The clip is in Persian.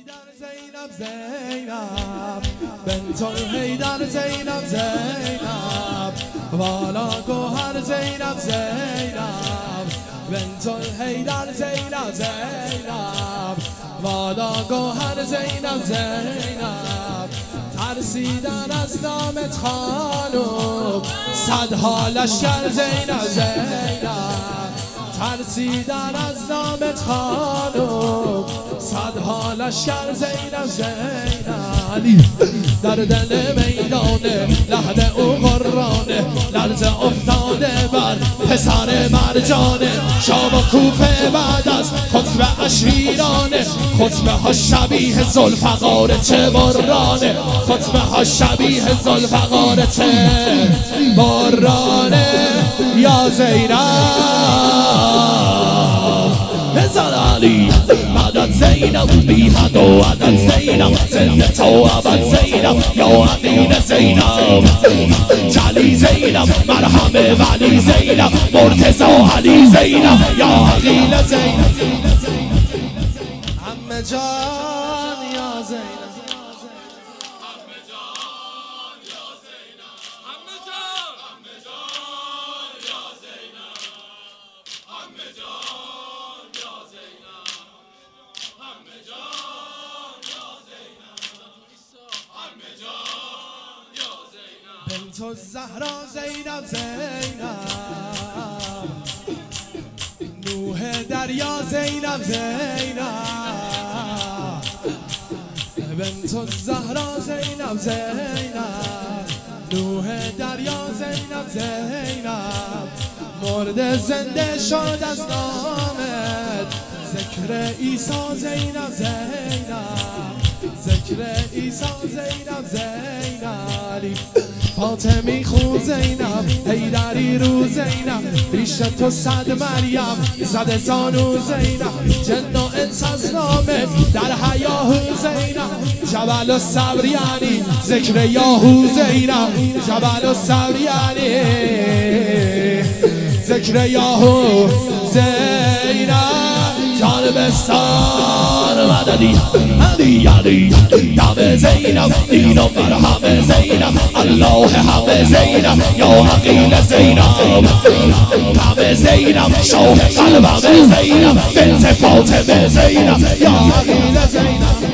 زینب زینب بنت الحیدر زینب زینب والا گوهر زینب زینب بنت الحیدر زینب زینب والا گوهر زینب زینب ترسیدن از نامت خانم صدها لشکر زینب زینب ترسیدن از نامت خانم صدها لشکر زینب زینب در دل میدانه لحد او قرانه لرزه افتاده بر پسر مرجانه شام و کوفه بعد از خطبه اشیرانه خطبه ها شبیه ذوالفقار چه برانه خطبه ها شبیه ذوالفقار چه برانه یا زینب بزن علی مدد زینب بی حد و عدد زینب زنده تا ابد زینب یا امین زینب جلی زینب مرهم ولی زینب مرتضی علی زینب یا عقیل زینب همه جان یا زینب بنت الزهرا زینب زینب نوح دریا زینب زینب بنت الزهرا زینب زینب نوح دریا زینب زینب مرد زنده شد از نامت ذکر عیسی زینب زینب ذکر عیسی زینب زینب فاطمی خون زینب حیدری رو زینب پیش تو صد مریم زده زانو زینب جن و انس از نامت در حیاهو زینب جبل الصبر یعنی ذکر یاهو زینب جبل الصبر یعنی ذکر یاهو زینب جانبستان مددی علی علی دم زینب دین و مرهم زینب الله حق زینب یا عقیل زینب دم زینب شاه قلبم زینب بنت فاطمه زینب یا عقیل زینب